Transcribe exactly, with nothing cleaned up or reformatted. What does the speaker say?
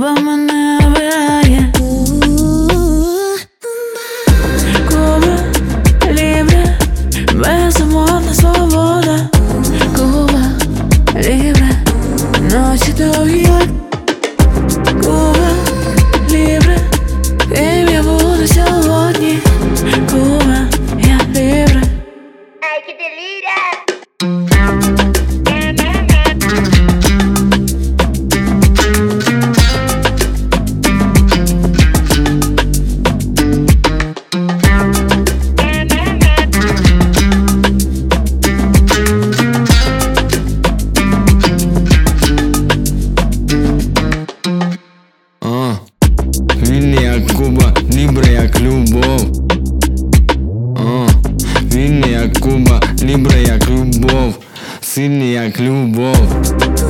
Куба мене обирає. Куба лібре, безумовна свобода. Куба лібре, ночі довгі. Куба лібре, ким я буду сьогодні. Куба, я лібре. Hay que delirar. Він як Куба, лібре як любов. А, він як Куба, лібре як любов, сильний як любов.